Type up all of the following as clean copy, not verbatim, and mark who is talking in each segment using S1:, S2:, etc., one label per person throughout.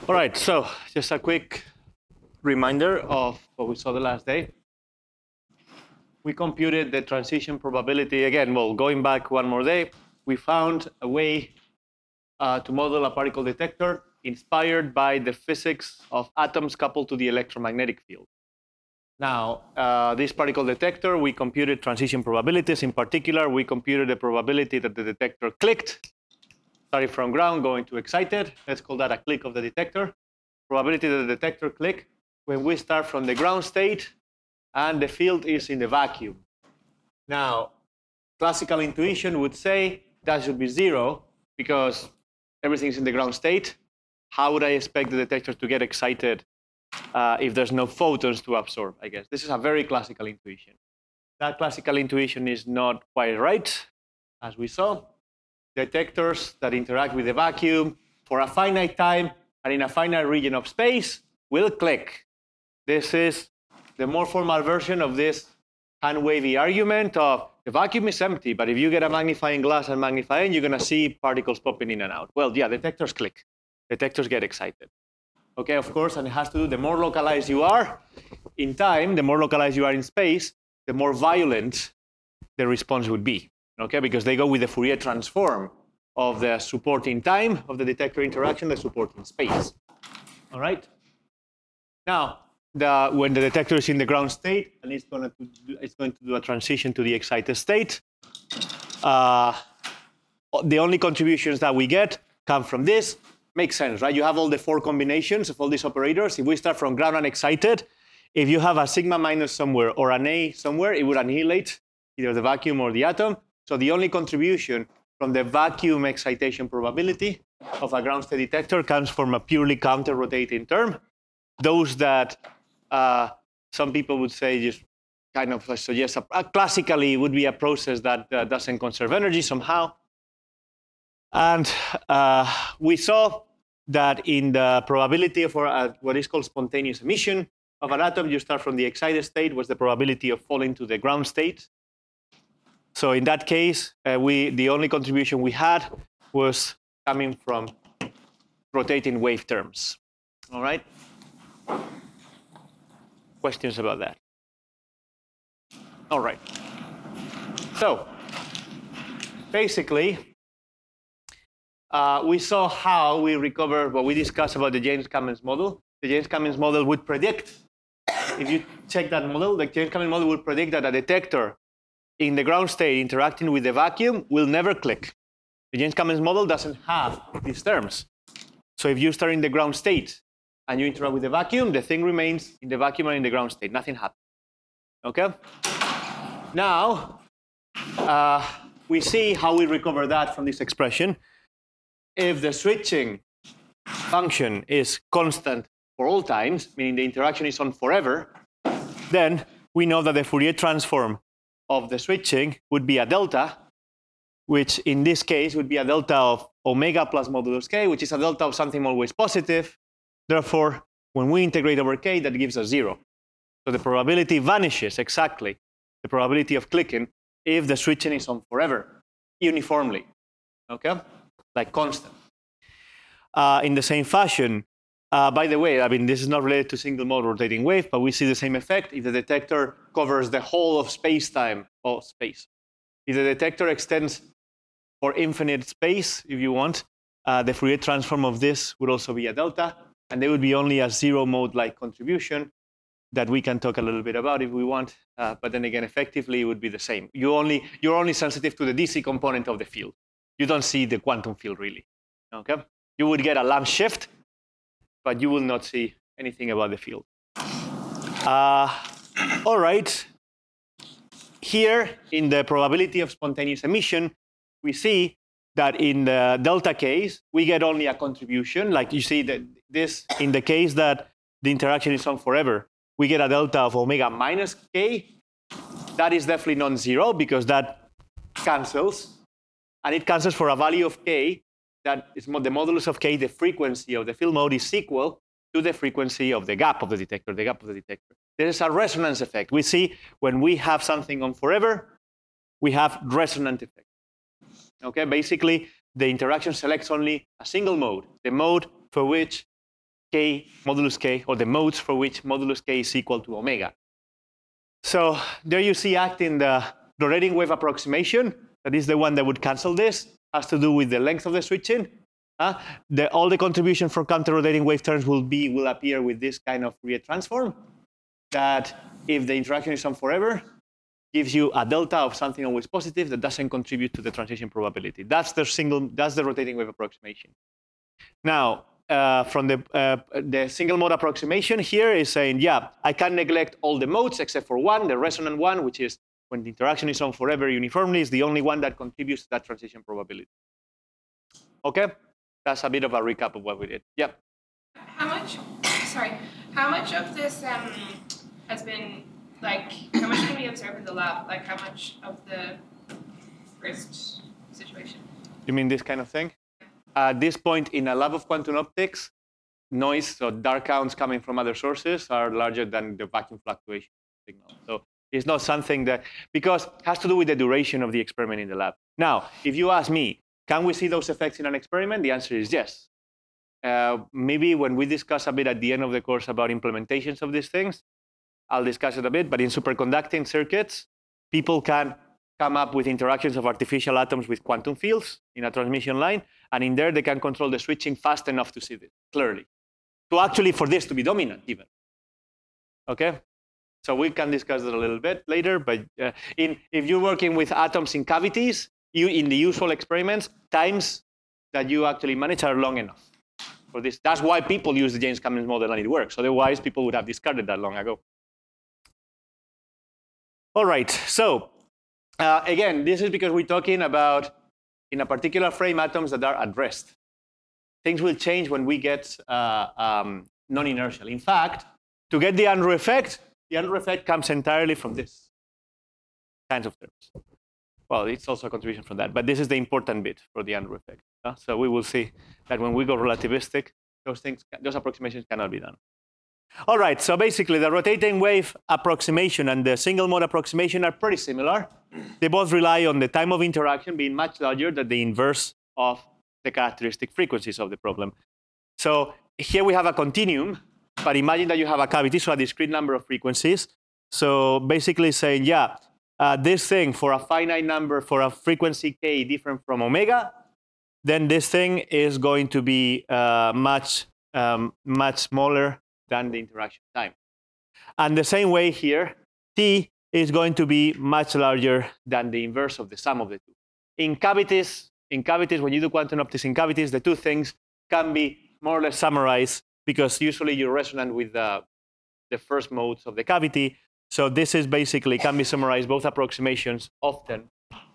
S1: All right, so just a quick reminder of what we saw the last day. We computed the transition probability. Again, well, going back one more day, we found a way to model a particle detector inspired by the physics of atoms coupled to the electromagnetic field. Now, this particle detector, we computed transition probabilities. In particular, we computed the probability that the detector clicked, starting from ground, going to excited. Let's call that a click of the detector. Probability that the detector click when we start from the ground state and the field is in the vacuum. Now, classical intuition would say that should be 0 because everything's in the ground state. How would I expect the detector to get excited if there's no photons to absorb, I guess? This is a very classical intuition. That classical intuition is not quite right, as we saw. Detectors that interact with the vacuum for a finite time and in a finite region of space will click. This is the more formal version of this hand-wavy argument of the vacuum is empty, but if you get a magnifying glass and magnify it, you're going to see particles popping in and out. Well, yeah, detectors click. Detectors get excited. Okay, of course, and it has to do, the more localized you are in time, the more localized you are in space, the more violent the response would be. Okay, because they go with the Fourier transform of the support in time of the detector interaction, the support in space. All right. Now, when the detector is in the ground state and it's going to do a transition to the excited state, the only contributions that we get come from this. Makes sense, right? You have all the 4 combinations of all these operators. If we start from ground and excited, if you have a sigma minus somewhere or an A somewhere, it would annihilate either the vacuum or the atom. So the only contribution from the vacuum excitation probability of a ground state detector comes from a purely counter-rotating term. Those that some people would say just kind of suggest classically would be a process that doesn't conserve energy somehow. And we saw that in the probability for what is called spontaneous emission of an atom, you start from the excited state, was the probability of falling to the ground state. So in that case, the only contribution we had was coming from rotating wave terms. All right? Questions about that? All right. So basically, we saw how we recover what we discussed about the James-Cummins model. The James-Cummins model would predict, if you check that model, the James-Cummins model would predict that a detector in the ground state interacting with the vacuum will never click. The James-Cummins model doesn't have these terms. So if you start in the ground state and you interact with the vacuum, the thing remains in the vacuum and in the ground state. Nothing happens. Okay? Now, we see how we recover that from this expression. If the switching function is constant for all times, meaning the interaction is on forever, then we know that the Fourier transform of the switching would be a delta, which in this case would be a delta of omega plus modulus k, which is a delta of something always positive. Therefore, when we integrate over k, that gives us 0. So the probability vanishes exactly, the probability of clicking, if the switching is on forever, uniformly. Okay? Like constant. In the same fashion, by the way, I mean, this is not related to single mode rotating wave, but we see the same effect if the detector covers the whole of space-time, or space. If the detector extends for infinite space, if you want, the Fourier transform of this would also be a delta, and there would be only a 0 mode-like contribution that we can talk a little bit about if we want, but then again, effectively, it would be the same. You're only sensitive to the DC component of the field. You don't see the quantum field, really. Okay? You would get a lamp shift, but you will not see anything about the field. All right. Here, in the probability of spontaneous emission, we see that in the delta case, we get only a contribution. Like you see that this, in the case that the interaction is on forever, we get a delta of omega minus k. That is definitely non-zero because that cancels. And it cancels for a value of k that is the modulus of k, the frequency of the field mode is equal to the frequency of the gap of the detector, the gap of the detector. There is a resonance effect. We see when we have something on forever, we have resonant effect. Okay, basically, the interaction selects only a single mode, the mode for which k, modulus k, or the modes for which modulus k is equal to omega. So there you see acting the rotating wave approximation. That is the one that would cancel this. Has to do with the length of the switching. All the contribution for counter-rotating wave terms will appear with this kind of Fourier transform. That if the interaction is on forever, gives you a delta of something always positive that doesn't contribute to the transition probability. That's the rotating wave approximation. Now, from the single mode approximation here is saying, yeah, I can neglect all the modes except for one, the resonant one, which is when the interaction is on forever uniformly, is the only one that contributes to that transition probability. Okay, that's a bit of a recap of what we did. Yeah.
S2: How much of this has been, like, how much can we observe in the lab? Like, how much of the first situation?
S1: You mean this kind of thing? At this point, in a lab of quantum optics, noise, so dark counts coming from other sources, are larger than the vacuum fluctuation signal. So it's not something that, because it has to do with the duration of the experiment in the lab. Now, if you ask me, can we see those effects in an experiment? The answer is yes. Maybe when we discuss a bit at the end of the course about implementations of these things, I'll discuss it a bit, but in superconducting circuits, people can come up with interactions of artificial atoms with quantum fields in a transmission line, and in there they can control the switching fast enough to see this clearly. To actually, for this to be dominant even. Okay? So we can discuss that a little bit later, but if you're working with atoms in cavities, in the usual experiments, times that you actually manage are long enough for this. That's why people use the James-Cummings model and it works. Otherwise, people would have discarded that long ago. All right, so again, this is because we're talking about, in a particular frame, atoms that are at rest. Things will change when we get non-inertial. In fact, to get the Unruh effect comes entirely from this kinds of terms. Well, it's also a contribution from that, but this is the important bit for the Unruh effect. So we will see that when we go relativistic, those approximations cannot be done. All right, so basically the rotating wave approximation and the single mode approximation are pretty similar. They both rely on the time of interaction being much larger than the inverse of the characteristic frequencies of the problem. So here we have a continuum, but imagine that you have a cavity, so a discrete number of frequencies. So basically saying, yeah, this thing for a finite number, for a frequency k different from omega, then this thing is going to be much smaller than the interaction time. And the same way here, t is going to be much larger than the inverse of the sum of the two. In cavities, when you do quantum optics in cavities, the two things can be more or less summarized because usually you're resonant with the first modes of the cavity. So this is basically, can be summarized, both approximations often,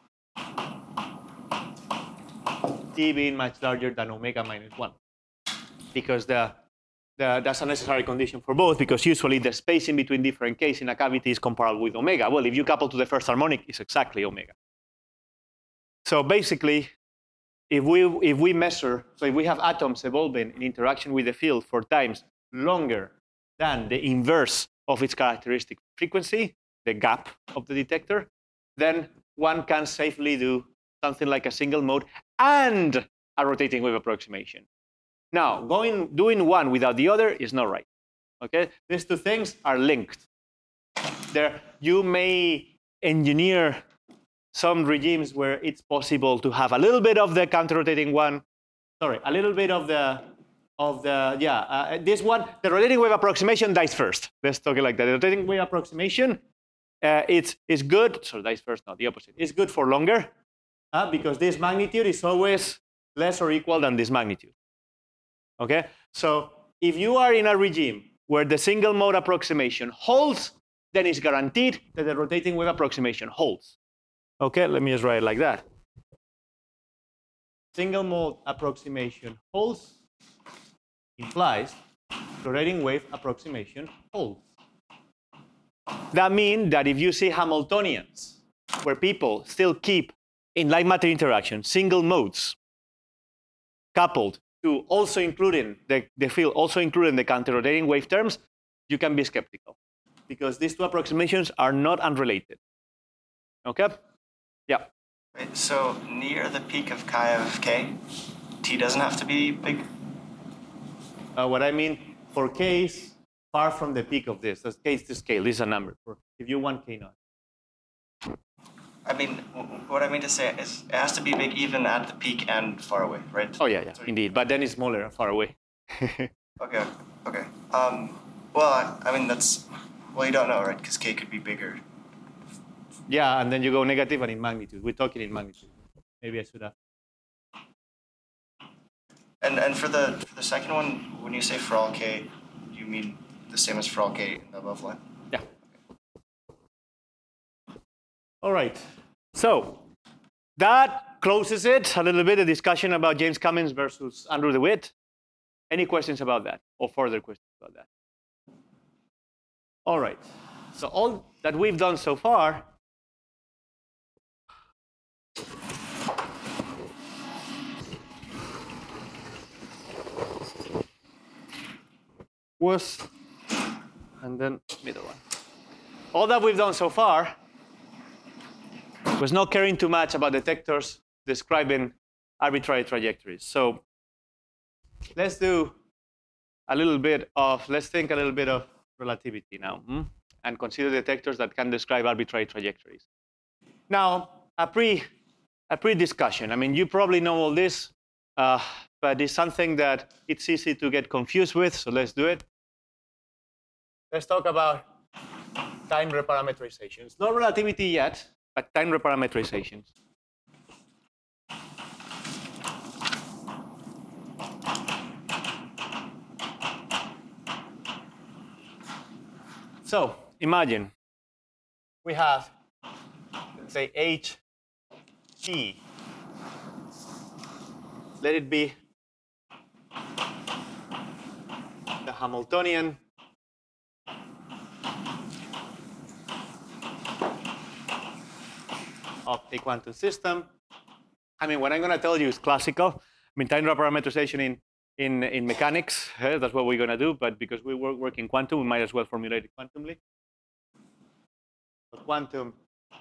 S1: t being much larger than omega minus 1. Because that's a necessary condition for both, because usually the spacing between different k's in a cavity is comparable with omega. Well, if you couple to the first harmonic, it's exactly omega. So basically, if we measure, so if we have atoms evolving in interaction with the field for times longer than the inverse of its characteristic frequency, the gap of the detector, then one can safely do something like a single mode and a rotating wave approximation. Now, doing one without the other is not right. Okay, these two things are linked. You may engineer some regimes where it's possible to have a little bit of the counter-rotating one. Sorry, a little bit of this one. The rotating wave approximation dies first. Let's talk it like that. The rotating wave approximation, it's good. So dies first, not the opposite. It's good for longer because this magnitude is always less or equal than this magnitude. Okay, so if you are in a regime where the single mode approximation holds, then it's guaranteed that the rotating wave approximation holds. Okay, let me just write it like that. Single mode approximation holds implies rotating wave approximation holds. That means that if you see Hamiltonians where people still keep in light matter interaction single modes coupled to also including the field, also including the counter-rotating wave terms, you can be skeptical because these two approximations are not unrelated. Okay? Yeah.
S3: Wait, so near the peak of chi of k, t doesn't have to be big?
S1: What I mean for k is far from the peak of this. That's k is the scale. This is a number. If you want k naught.
S3: I mean, what I mean to say is it has to be big even at the peak and far away, right?
S1: Oh, yeah, indeed. But then it's smaller and far away.
S3: Okay. Well, I mean, well, you don't know, right? Because k could be bigger.
S1: Yeah, and then you go negative and in magnitude. We're talking in magnitude. Maybe I should have.
S3: And for the second one, when you say for all k, you mean the same as for all k in the above line?
S1: Yeah. All right. So that closes it. A little bit of discussion about James Cummins versus Andrew DeWitt. Any questions about that or further questions about that? All right. So all that we've done so far was, and then middle one. All that we've done so far was not caring too much about detectors describing arbitrary trajectories. So let's think a little bit of relativity now, and consider detectors that can describe arbitrary trajectories. Now, a pre-discussion. I mean, you probably know all this, but it's something that it's easy to get confused with, so let's do it. Let's talk about time reparameterizations. Not relativity yet, but time reparameterizations. So imagine we have, let's say, ht. Let it be the Hamiltonian of a quantum system. I mean, what I'm going to tell you is classical. I mean, time reparameterization in mechanics, that's what we're going to do. But because we work in quantum, we might as well formulate it quantumly. So quantum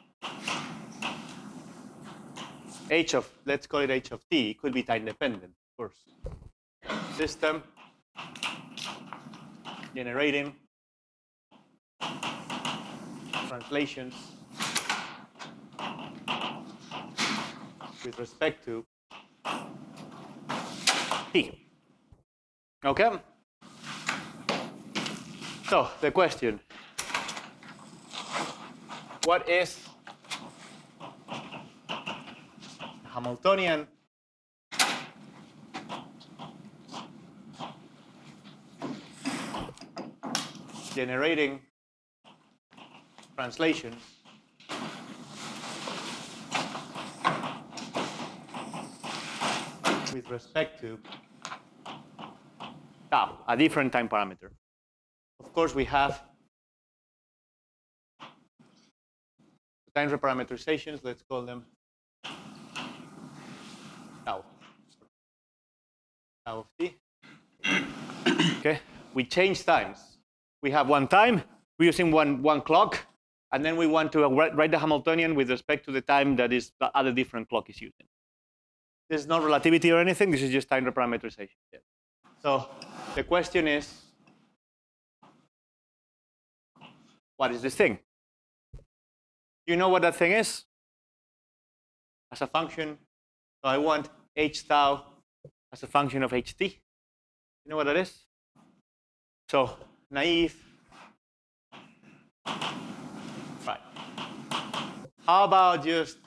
S1: h of, let's call it h of t, could be time dependent, of course. System generating translations with respect to t. Okay? So the question, what is Hamiltonian generating translations with respect to tau, a different time parameter? Of course, we have time reparameterizations, let's call them tau of t. Okay, we change times. We have one time, we're using one clock, and then we want to write the Hamiltonian with respect to the time that is the other different clock is using. This is not relativity or anything, this is just time reparameterization. Yeah. So the question is, what is this thing? You know what that thing is? As a function, so I want h tau as a function of ht. You know what that is? So naive. Right. How about just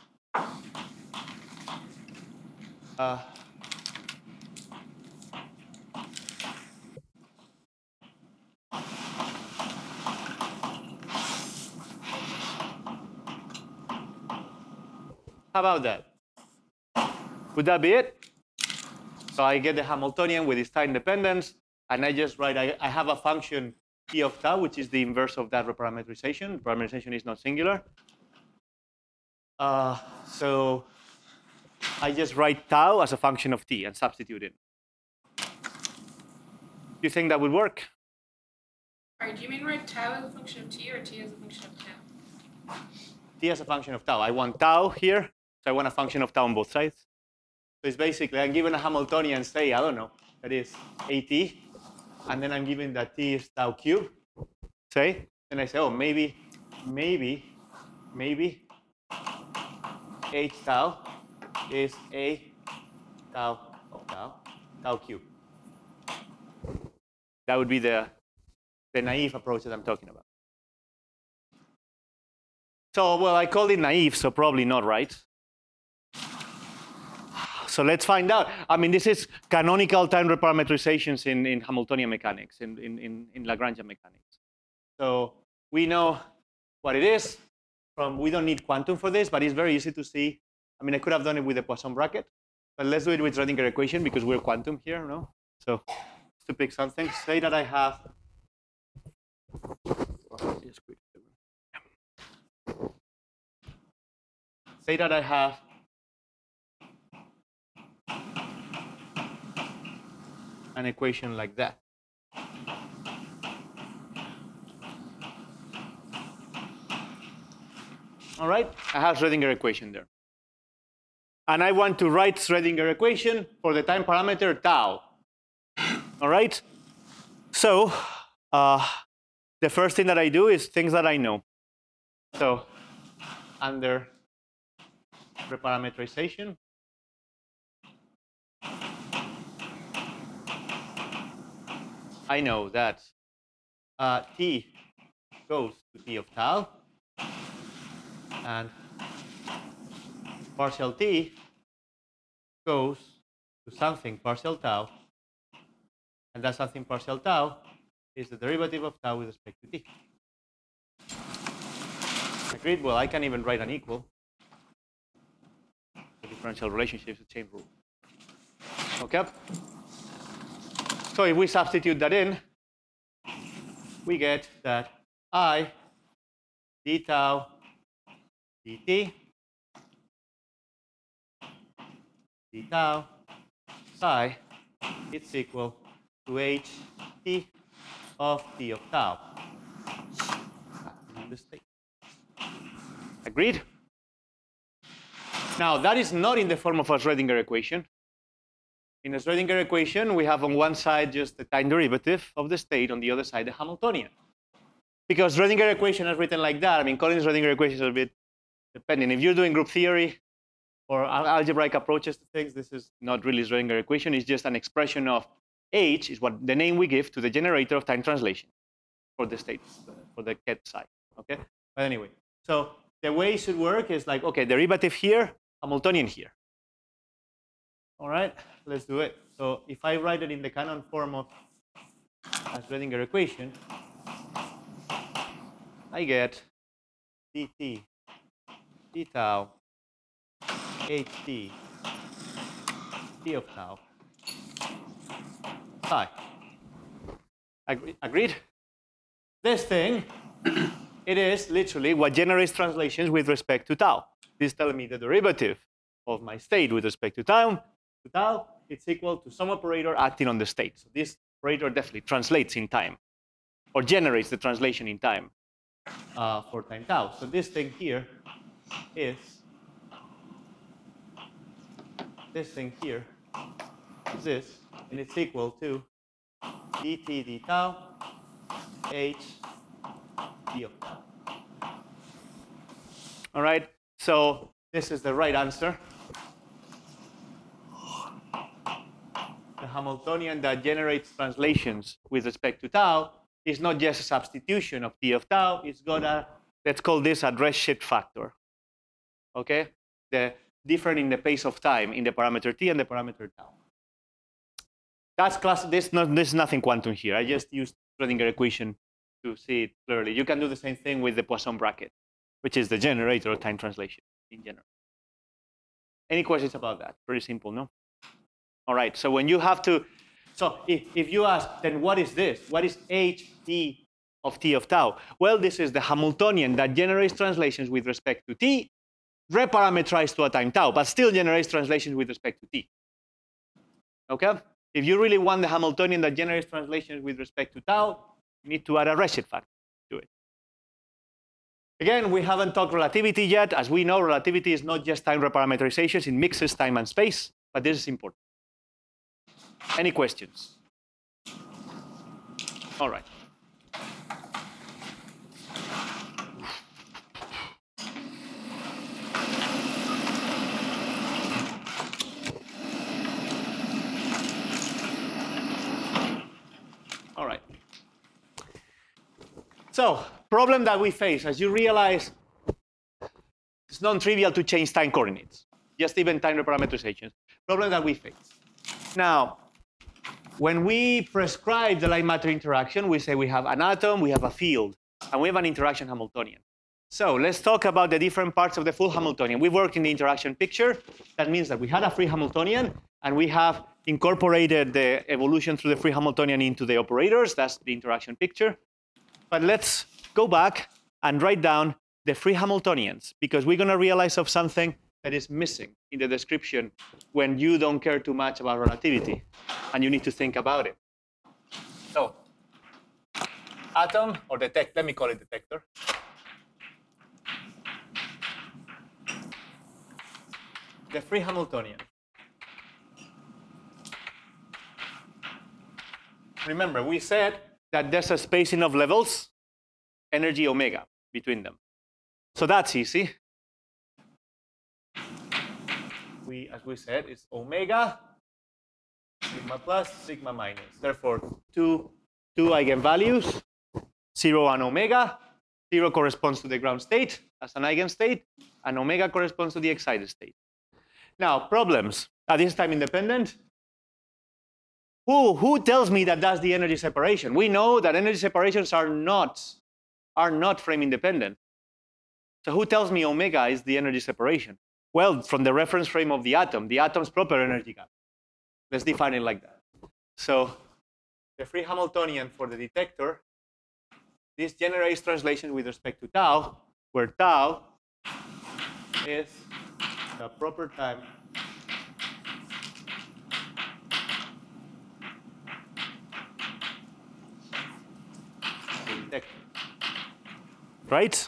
S1: how about that? Would that be it? So I get the Hamiltonian with its time dependence, and I just write, I have a function t of tau, which is the inverse of that reparameterization. Reparameterization is not singular. So I just write tau as a function of t and substitute it. Do you think that would work?
S2: Sorry, do you mean write tau as a function of t or t as a function of tau?
S1: T as a function of tau. I want tau here, so I want a function of tau on both sides. So it's basically, I'm given a Hamiltonian, say, I don't know, that is AT. and then I'm given that t is tau cube, say, then I say, oh, maybe h tau is a tau of tau cube. That would be the naive approach that I'm talking about. So, well, I called it naive, so probably not right. So let's find out. I mean, this is canonical time reparameterizations in Hamiltonian mechanics, in Lagrangian mechanics. So we know what it is. We don't need quantum for this, but it's very easy to see. I mean, I could have done it with the Poisson bracket, but let's do it with Schrödinger equation because we're quantum here, no? So to pick something, say that I have. Say that I have an equation like that. All right, I have Schrödinger equation there. And I want to write Schrödinger equation for the time parameter tau. All right? So the first thing that I do is things that I know. So under reparameterization, I know that t goes to t of tau, and partial t goes to something partial tau, and that something partial tau is the derivative of tau with respect to t. Agreed? Well, I can even write an equal. The differential relationship is the chain rule. Okay? So if we substitute that in, we get that I d tau dt d tau psi it's equal to h t of t of tau in the state. Agreed? Now that is not in the form of a Schrödinger equation. In a Schrödinger equation, we have on one side just the time derivative of the state, on the other side the Hamiltonian. Because Schrödinger equation is written like that. I mean, calling Schrödinger equation is a bit depending. If you're doing group theory or algebraic approaches to things, this is not really Schrödinger equation. It's just an expression of h is what the name we give to the generator of time translation for the state, for the ket psi. Okay. But anyway, so the way it should work is like, okay, derivative here, Hamiltonian here. All right, let's do it. So if I write it in the canon form of a Schrödinger equation, I get dt d tau ht t of tau psi. Agreed? This thing, it is literally what generates translations with respect to tau. This is telling me the derivative of my state with respect to tau, it's equal to some operator acting on the state. So this operator definitely translates in time, or generates the translation in time for time tau. So this thing here is this, and it's equal to dt d tau h t of tau. All right, so this is the right answer. The Hamiltonian that generates translations with respect to tau is not just a substitution of t of tau. It's got a, let's call this a redshift factor. Okay, the different in the pace of time in the parameter t and the parameter tau. That's class. This is nothing quantum here. I just used Schrödinger equation to see it clearly. You can do the same thing with the Poisson bracket, which is the generator of time translation in general. Any questions about that? Pretty simple, no? All right, so when you have to, so if you ask, then what is this? What is ht of t of tau? Well, this is the Hamiltonian that generates translations with respect to t, reparameterized to a time tau, but still generates translations with respect to t. Okay? If you really want the Hamiltonian that generates translations with respect to tau, you need to add a redshift factor to it. Again, we haven't talked relativity yet. As we know, relativity is not just time reparameterizations, it mixes time and space, but this is important. Any questions? All right. All right. So, problem that we face, as you realize, it's non-trivial to change time coordinates, just even time reparameterizations. Problem that we face. Now, when we prescribe the light-matter interaction, we say we have an atom, we have a field, and we have an interaction Hamiltonian. So let's talk about the different parts of the full Hamiltonian. We worked in the interaction picture. That means that we had a free Hamiltonian, and we have incorporated the evolution through the free Hamiltonian into the operators. That's the interaction picture. But let's go back and write down the free Hamiltonians, because we're going to realize of something that is missing in the description when you don't care too much about relativity, and you need to think about it. So, atom, or detect, let me call it detector. The free Hamiltonian. Remember, we said that there's a spacing of levels, energy omega, between them. So that's easy. As we said, it's omega, sigma plus, sigma minus. Therefore, two eigenvalues, 0 and omega. 0 corresponds to the ground state as an eigenstate, and omega corresponds to the excited state. Now, problems. Are this time independent? Who tells me that that's the energy separation? We know that energy separations are not frame independent. So who tells me omega is the energy separation? Well, from the reference frame of the atom's proper energy gap. Let's define it like that. So the free Hamiltonian for the detector, this generates translation with respect to tau, where tau is the proper time detector. Right?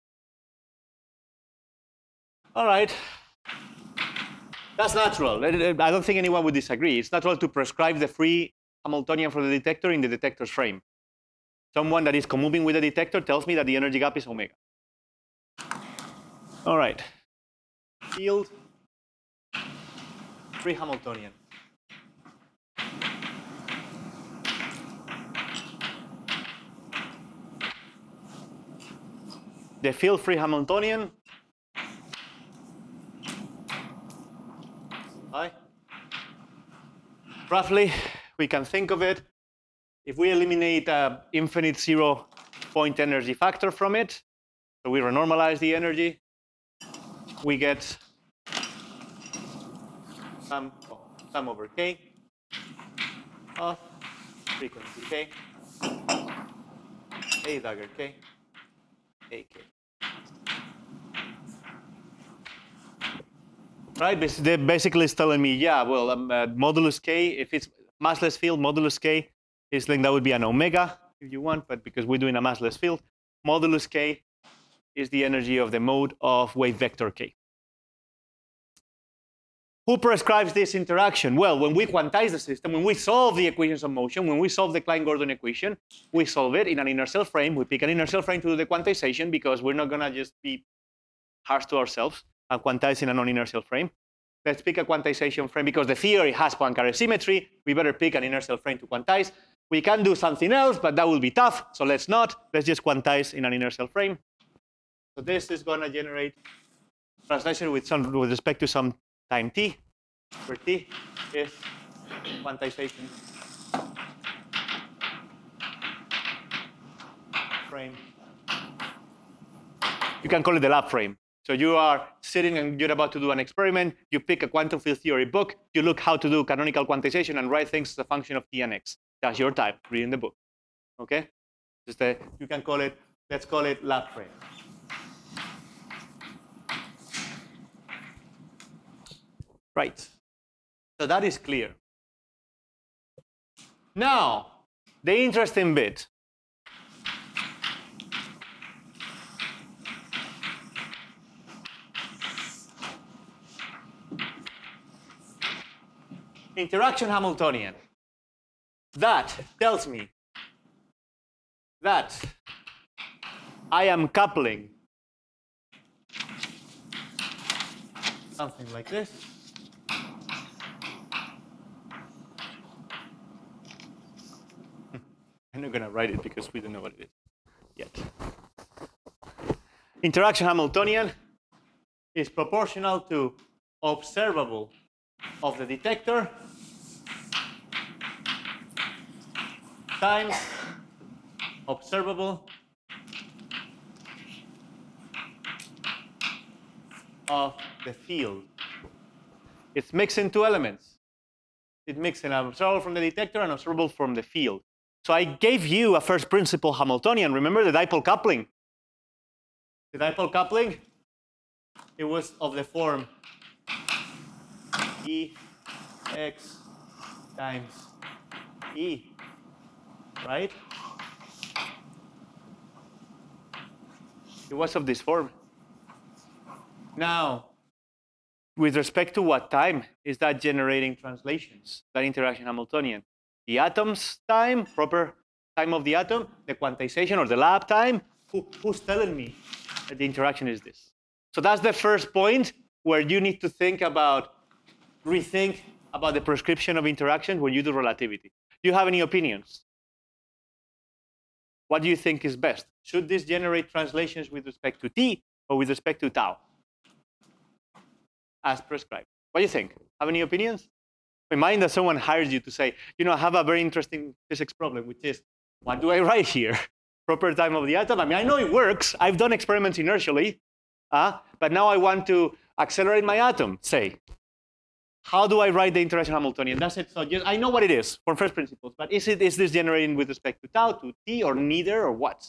S1: All right. That's natural. I don't think anyone would disagree. It's natural to prescribe the free Hamiltonian for the detector in the detector's frame. Someone that is commoving with the detector tells me that the energy gap is omega. All right. Field, free Hamiltonian. The field free Hamiltonian. Roughly, we can think of it. If we eliminate an infinite 0-point energy factor from it, so we renormalize the energy, we get sum over k of frequency k, a dagger k, ak. Right, basically it's telling me, yeah, well, modulus k, if it's massless field, modulus k is like that would be an omega if you want, but because we're doing a massless field, modulus k is the energy of the mode of wave vector k. Who prescribes this interaction? Well, when we quantize the system, when we solve the equations of motion, when we solve the Klein-Gordon equation, we solve it in an inertial frame. We pick an inertial frame to do the quantization because we're not going to just be harsh to ourselves and quantize in a non-inertial frame. Let's pick a quantization frame because the theory has Poincare symmetry. We better pick an inertial frame to quantize. We can do something else, but that will be tough, so let's not. Let's just quantize in an inertial frame. So this is going to generate translation with respect to some time t, where t is quantization frame. You can call it the lab frame. So you are sitting and you're about to do an experiment. You pick a quantum field theory book. You look how to do canonical quantization and write things as a function of t and x. That's your type, reading the book. Okay? You can call it, let's call it lab frame. Right. So that is clear. Now, the interesting bit. Interaction Hamiltonian. That tells me that I am coupling something like this. I'm not going to write it because we don't know what it is yet. Interaction Hamiltonian is proportional to observable of the detector times observable of the field. It's mixing two elements. It mixes an observable from the detector and observable from the field. So I gave you a first principle Hamiltonian. Remember the dipole coupling? The dipole coupling, it was of the form Ex times E, right? It was of this form. Now, with respect to what time is that generating translations, that interaction Hamiltonian? The atom's time, proper time of the atom, the quantization or the lab time, who's telling me that the interaction is this? So that's the first point where you need to think about, rethink about the prescription of interaction when you do relativity. Do you have any opinions? What do you think is best? Should this generate translations with respect to t or with respect to tau? As prescribed. What do you think? Have any opinions? Imagine that someone hires you to say, you know, I have a very interesting physics problem, which is, what do I write here? Proper time of the atom? I mean, I know it works. I've done experiments inertially, but now I want to accelerate my atom, say. How do I write the interaction Hamiltonian? That's it. So just, I know what it is from first principles, but is this generating with respect to tau, to t, or neither, or what?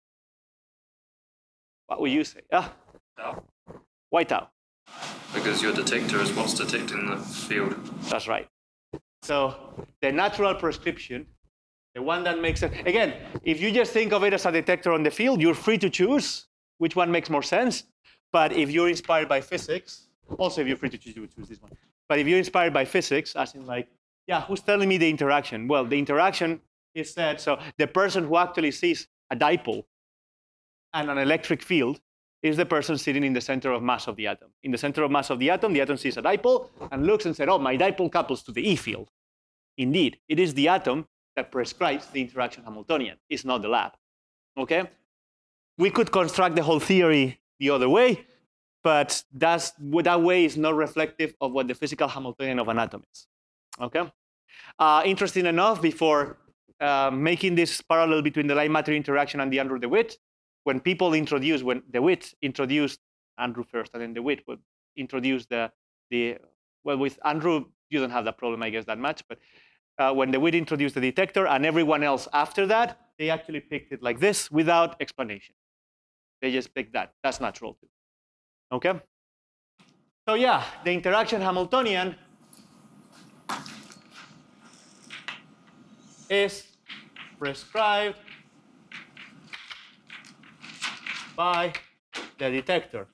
S1: What would you say?
S4: Tau.
S1: Why tau?
S4: Because your detector is what's detecting the field.
S1: That's right. So the natural prescription, the one that makes it, again, if you just think of it as a detector on the field, you're free to choose which one makes more sense. But if you're inspired by physics, also if you're free to choose this one. But if you're inspired by physics, as in like, yeah, who's telling me the interaction? Well, the interaction is said, so the person who actually sees a dipole and an electric field is the person sitting in the center of mass of the atom. In the center of mass of the atom sees a dipole and looks and says, oh, my dipole couples to the E field. Indeed, it is the atom that prescribes the interaction Hamiltonian. It's not the lab. Okay? We could construct the whole theory the other way, but that way is not reflective of what the physical Hamiltonian of an atom is. Okay? Interesting enough, before making this parallel between the light-matter interaction and the Andrew DeWitt, when DeWitt introduced Andrew first, and then DeWitt would introduce well, with Andrew, you don't have that problem, I guess, that much, but when DeWitt introduced the detector and everyone else after that, they actually picked it like this without explanation. They just picked that. That's natural too. Okay? So yeah, the interaction Hamiltonian is prescribed by the detector.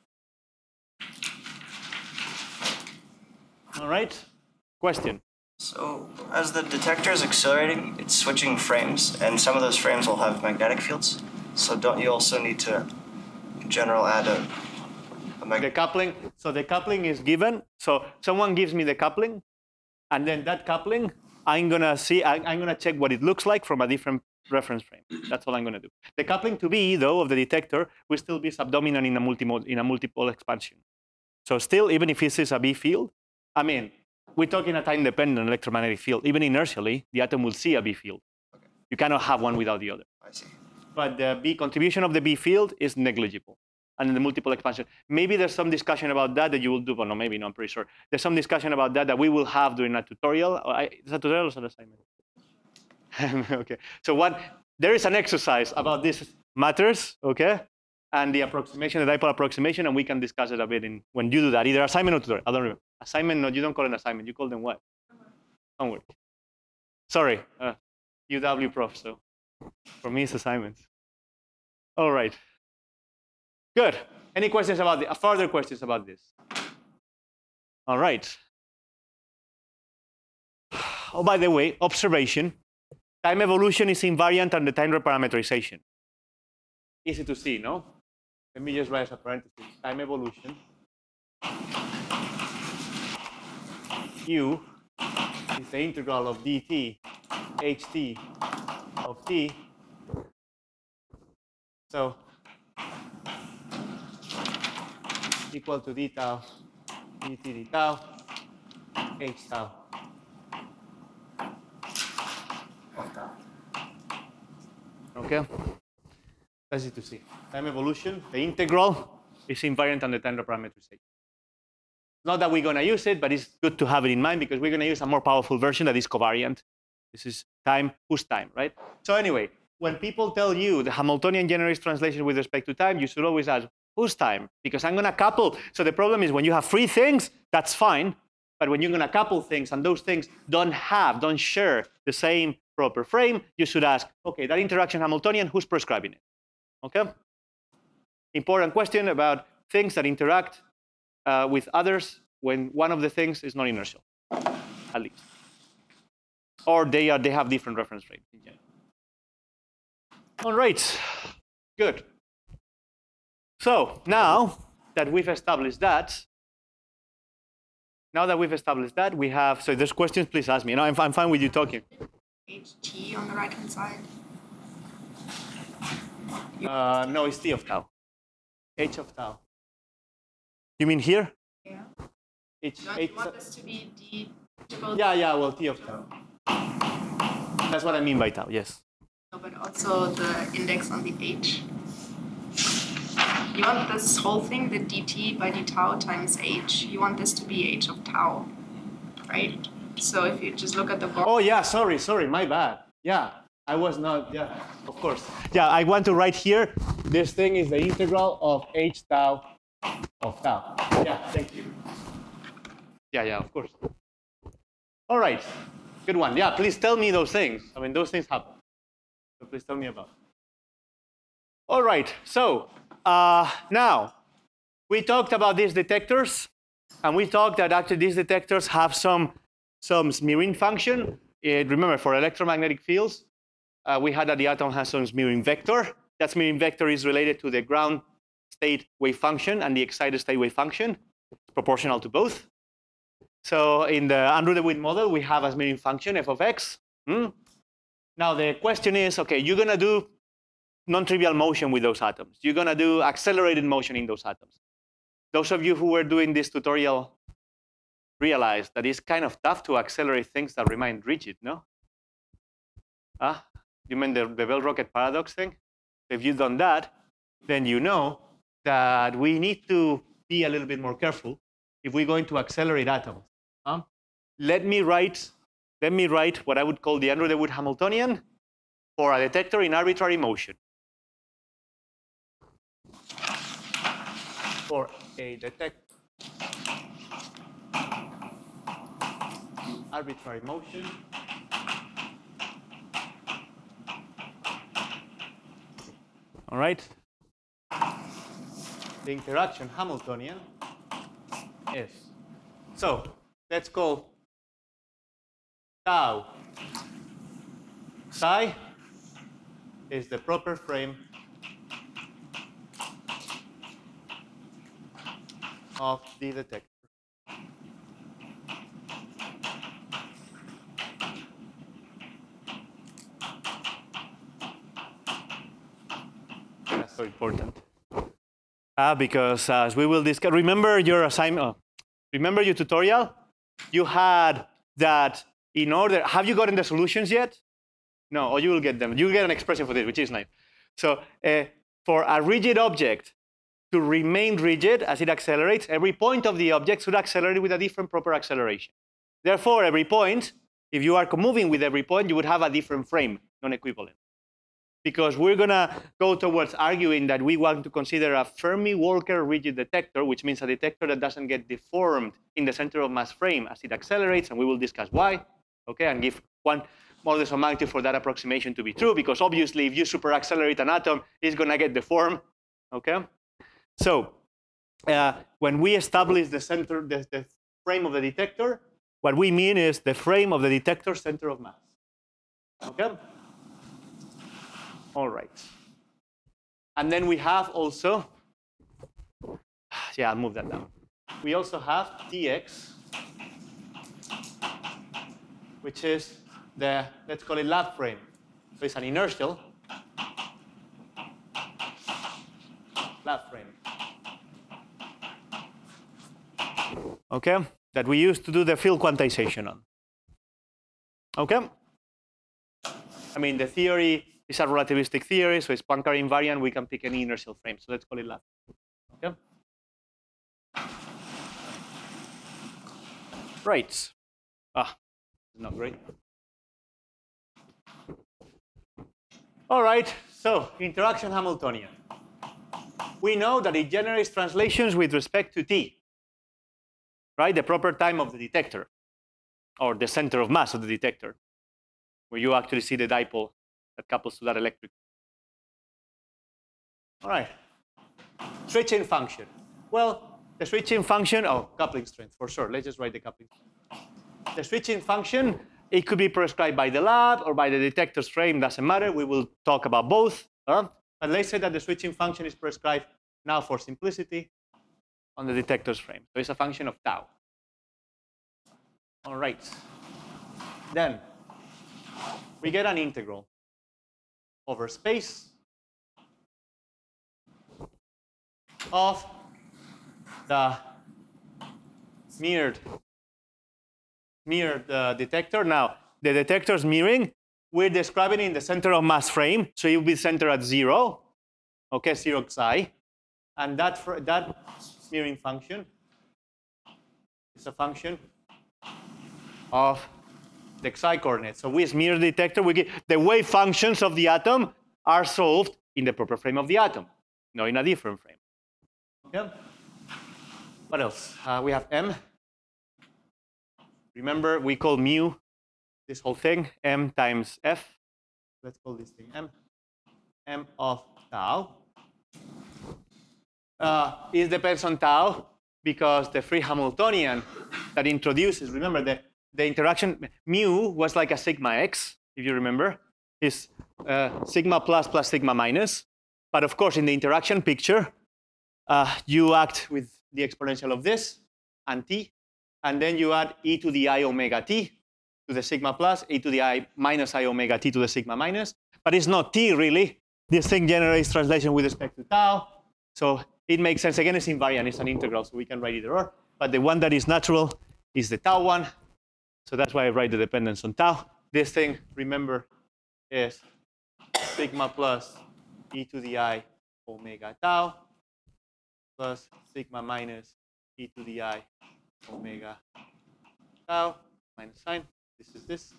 S1: All right? Question?
S3: So as the detector is accelerating, it's switching frames, and some of those frames will have magnetic fields. So don't you also need to, in general, add a
S1: the coupling? So the coupling is given. So someone gives me the coupling, and then that coupling, I'm gonna check what it looks like from a different reference frame. That's all I'm going to do. The coupling to B, though, of the detector will still be subdominant in a multiple expansion. So still, even if this is a B field, I mean, we're talking a time-dependent electromagnetic field. Even inertially, the atom will see a B field. Okay. You cannot have one without the other.
S3: I see.
S1: But the B contribution of the B field is negligible. And in the multiple expansion, maybe there's some discussion about that you will do, but no, maybe not, I'm pretty sure. There's some discussion about that we will have during a tutorial. Is that tutorial or an assignment? Okay, so there is an exercise about these matters, okay? And the approximation, the dipole approximation, and we can discuss it a bit when you do that, either assignment or tutorial. I don't remember. Assignment, no, you don't call it an assignment. You call them what? Homework. Sorry, UW prof, so for me it's assignments. All right. Good. Any questions about this? Further questions about this? All right. Oh, by the way, observation. Time evolution is invariant under time reparameterization. easy to see, no? Let me just write as a parenthesis, time evolution. U is the integral of dt ht of t. So equal to d tau dt d tau h tau of tau. Okay? Easy to see. Time evolution, the integral is invariant on the time parameters H. Not that we're going to use it, but it's good to have it in mind because we're going to use a more powerful version that is covariant. This is time, whose time, right? So anyway, when people tell you the Hamiltonian generalized translation with respect to time, you should always ask, whose time? Because I'm going to couple. So the problem is when you have three things, that's fine. But when you're going to couple things and those things don't share the same proper frame, you should ask, okay, that interaction Hamiltonian, who's prescribing it? Okay? Important question about things that interact with others when one of the things is non-inertial, at least. Or they have different reference frames in general. All right, good. So now that we've established that, we have, so if there's questions, please ask me. No, I'm fine with you talking.
S5: HT on the right-hand side?
S1: No, it's T of tau. H of tau. You mean here?
S5: Yeah.
S1: H,
S5: Don't you want this to be D double?
S1: yeah, well, T of tau. That's what I mean by tau, yes.
S5: No, but also the index on the H. You want this whole thing, the dt by d tau times H, you want this to be H of tau, right? So if you just look at the board.
S1: Oh, yeah, sorry, my bad. Yeah, I was not, yeah, of course. Yeah, I want to write here, this thing is the integral of H tau of tau. Yeah, thank you. Yeah, of course. All right, good one. Yeah, please tell me those things. I mean, those things happen. So please tell me about it. All right, so now we talked about these detectors, and we talked that actually these detectors have some smearing function. Remember, for electromagnetic fields, we had that the atom has some smearing vector. That smearing vector is related to the ground state wave function and the excited state wave function. It's proportional to both. So in the unrooted model, we have a smearing function, f of x. Now the question is, okay, you're going to do non-trivial motion with those atoms. You're going to do accelerated motion in those atoms. Those of you who were doing this tutorial realize that it's kind of tough to accelerate things that remain rigid, no? You mean the Bell rocket paradox thing? If you've done that, then you know that we need to be a little bit more careful if we're going to accelerate atoms. Let me write what I would call the Andrew DeWitt Hamiltonian for a detector in arbitrary motion. For a detector arbitrary motion, all right, the interaction Hamiltonian is, so let's call tau psi is the proper frame of the detector. That's so important. Because as we will discuss, remember your assignment, remember your tutorial? You had that in order, have you gotten the solutions yet? No, or you will get them. You'll get an expression for this, which is nice. So for a rigid object to remain rigid as it accelerates, every point of the object should accelerate with a different proper acceleration. Therefore, every point, if you are moving with every point, you would have a different frame, non-equivalent. Because we're going to go towards arguing that we want to consider a Fermi-Walker rigid detector, which means a detector that doesn't get deformed in the center of mass frame as it accelerates, and we will discuss why, okay, and give one modulus of magnitude for that approximation to be true, because obviously if you super accelerate an atom, it's going to get deformed, okay? So when we establish the center, the frame of the detector, what we mean is the frame of the detector center of mass, okay? All right. And then we have also, yeah, I'll move that down. We also have Tx, which is the, let's call it lab frame. So it's an inertial lab frame. Okay, that we use to do the field quantization on. Okay? I mean, the theory is a relativistic theory, so it's Poincare invariant. We can pick any inertial frame. So let's call it lab. Okay? Right. Not great. All right, so interaction Hamiltonian. We know that it generates translations with respect to t, right? The proper time of the detector, or the center of mass of the detector, where you actually see the dipole that couples to that electric. All right, switching function. Well, the switching function, coupling strength, for sure. Let's just write the coupling. The switching function, it could be prescribed by the lab or by the detector's frame, doesn't matter. We will talk about both. But let's say that the switching function is prescribed now for simplicity on the detector's frame. So it's a function of tau. All right. Then we get an integral over space of the mirrored detector. Now, the detector's mirroring, we're describing it in the center of mass frame, so it will be centered at 0, okay, 0 psi. And that mirroring function is a function of the psi coordinate. So with mirror detector, we get the wave functions of the atom are solved in the proper frame of the atom, not in a different frame. Okay? What else? We have M. Remember, we call mu this whole thing M times F. Let's call this thing M. M of tau. It depends on tau because the free Hamiltonian that introduces, remember the interaction, mu was like a sigma x, if you remember, is sigma plus plus sigma minus. But of course, in the interaction picture, you act with the exponential of this and t, and then you add e to the I omega t to the sigma plus, e to the I minus I omega t to the sigma minus. But it's not t, really. This thing generates translation with respect to tau. So it makes sense. Again, it's invariant. It's an integral, so we can write either or. But the one that is natural is the tau one. So that's why I write the dependence on tau. This thing, remember, is sigma plus e to the I omega tau plus sigma minus e to the I omega tau minus sign. This is this.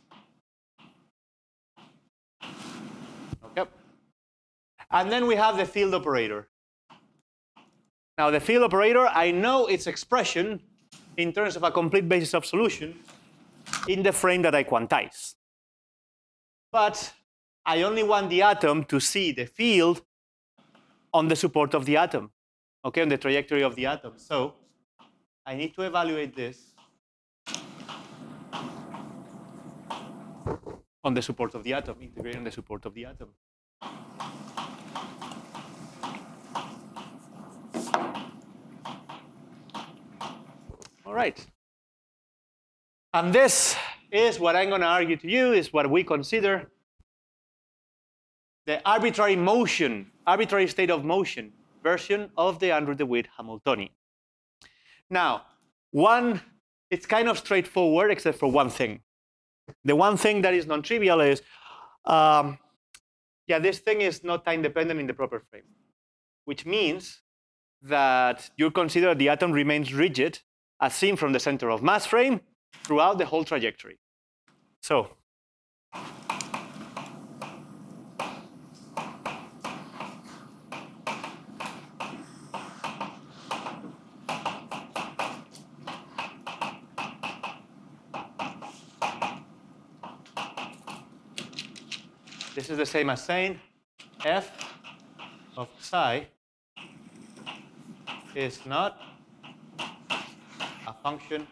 S1: Okay. And then we have the field operator. Now, the field operator, I know its expression in terms of a complete basis of solution in the frame that I quantize. But I only want the atom to see the field on the support of the atom, okay, on the trajectory of the atom. So I need to evaluate this on the support of the atom, integrating the support of the atom. All right. And this is what I'm going to argue to you is what we consider the arbitrary motion, arbitrary state of motion version of the Andrew DeWitt Hamiltonian. Now, it's kind of straightforward except for one thing. The one thing that is non-trivial is, this thing is not time dependent in the proper frame, which means that you consider the atom remains rigid as seen from the center of mass frame throughout the whole trajectory. So this is the same as saying f of psi is not a function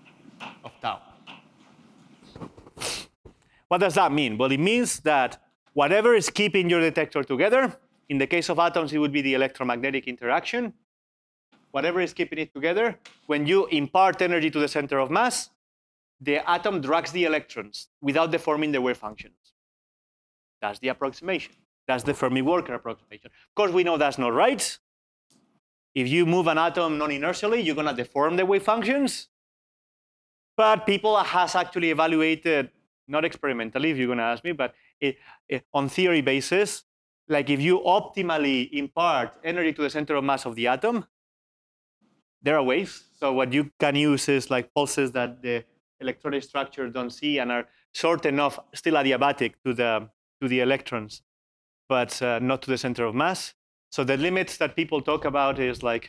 S1: of tau. What does that mean? Well, it means that whatever is keeping your detector together, in the case of atoms, it would be the electromagnetic interaction. Whatever is keeping it together, when you impart energy to the center of mass, the atom drags the electrons without deforming the wave functions. That's the approximation. That's the Fermi-Walker approximation. Of course, we know that's not right. If you move an atom non-inertially, you're going to deform the wave functions. But people has actually evaluated, not experimentally, if you're going to ask me, but on theory basis, like if you optimally impart energy to the center of mass of the atom, there are waves. So what you can use is like pulses that the electronic structure don't see and are short enough, still adiabatic to the electrons, but not to the center of mass. So the limits that people talk about is like,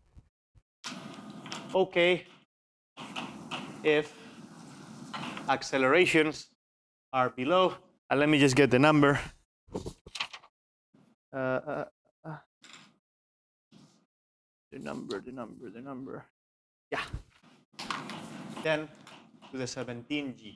S1: okay, if accelerations are below, and let me just get the number. The number. Yeah. 10 to the 17G.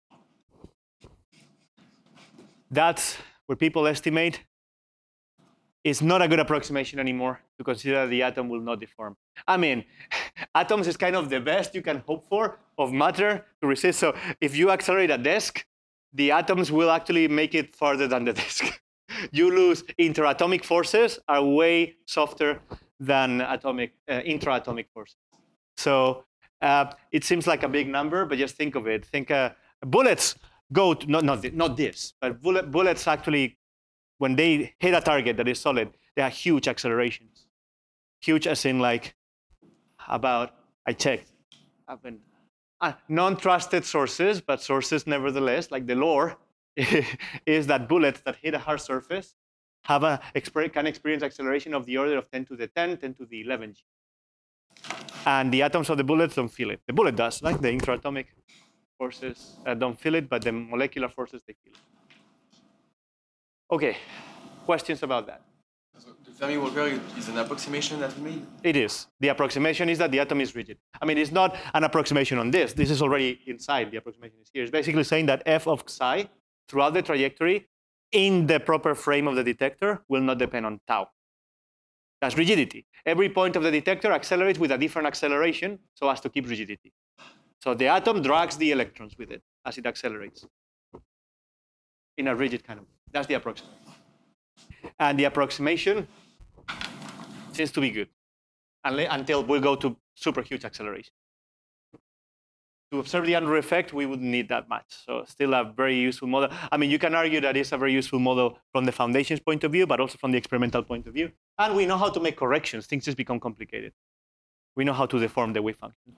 S1: That's where people estimate is not a good approximation anymore to consider that the atom will not deform. I mean, atoms is kind of the best you can hope for of matter to resist. So if you accelerate a disk, the atoms will actually make it farther than the disk. You lose interatomic forces are way softer than intraatomic forces. So it seems like a big number, but just think of it. Think bullets go to, not this, but bullets actually, when they hit a target that is solid, they have huge accelerations. Huge as in like about, I checked, non-trusted sources, but sources nevertheless, like the lore, is that bullets that hit a hard surface can experience acceleration of the order of 10 to the 10, 10 to the 11 G. And the atoms of the bullets don't feel it. The bullet does, like the intraatomic forces don't feel it, but the molecular forces, they feel it. Okay, questions about that?
S6: So the Fermi-Walker is an approximation that we made?
S1: It is. The approximation is that the atom is rigid. I mean, it's not an approximation on this. This is already inside. The approximation is here. It's basically saying that f of psi throughout the trajectory in the proper frame of the detector will not depend on tau. That's rigidity. Every point of the detector accelerates with a different acceleration so as to keep rigidity. So the atom drags the electrons with it as it accelerates in a rigid kind of way. That's the approximation. And the approximation seems to be good until we go to super huge acceleration. To observe the Andrew effect, we wouldn't need that much. So still a very useful model. I mean, you can argue that it's a very useful model from the foundation's point of view, but also from the experimental point of view. And we know how to make corrections. Things just become complicated. We know how to deform the wave function.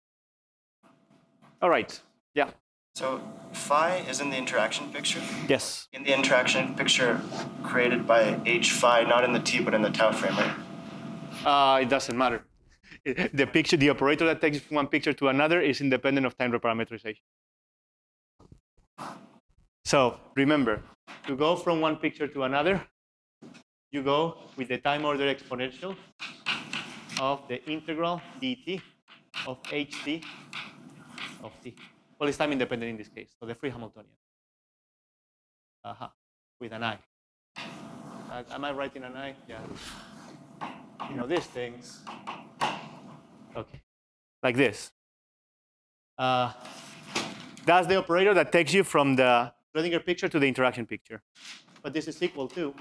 S1: All right, yeah.
S3: So phi is in the interaction picture?
S1: Yes.
S3: In the interaction picture created by h phi, not in the t, but in the tau frame, right?
S1: It doesn't matter. The operator that takes from one picture to another is independent of time reparameterization. So remember, to go from one picture to another, you go with the time order exponential of the integral dt of ht of t. Well, it's time independent in this case, so the free Hamiltonian. With an I. Am I writing an I? Yeah. You know, these things. Okay, like this. That's the operator that takes you from the Schrödinger picture to the interaction picture. But this is equal to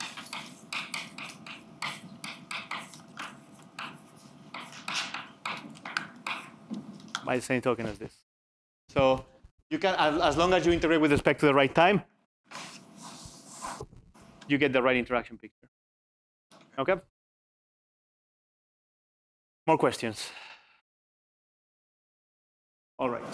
S1: by the same token as this. So you can, as long as you integrate with respect to the right time, you get the right interaction picture. Okay? More questions? All right.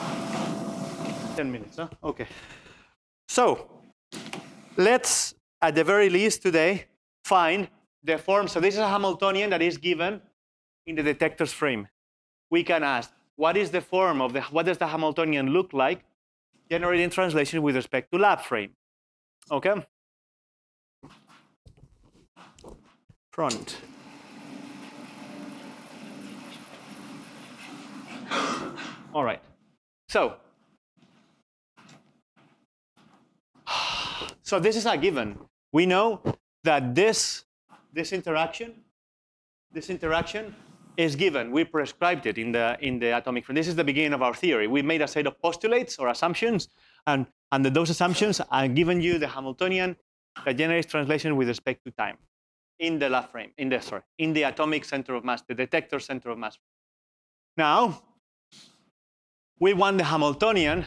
S1: 10 minutes, huh? Okay. So let's, at the very least today, find the form. So this is a Hamiltonian that is given in the detector's frame. We can ask, what is the form of what does the Hamiltonian look like generating translation with respect to lab frame? Okay? Front. All right. So So this is a given. We know that this interaction is given. We prescribed it in the atomic frame. This is the beginning of our theory. We made a set of postulates or assumptions, and under those assumptions, I've given you the Hamiltonian that generates translation with respect to time in the lab frame, in the atomic center of mass, the detector center of mass. Now, we want the Hamiltonian